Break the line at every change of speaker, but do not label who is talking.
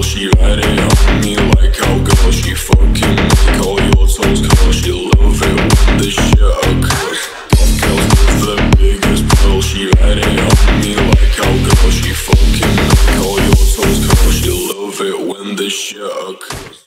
girl, she ride it on me like cowgirl. She fucking make all your toes curl. She love it when the shit occurs.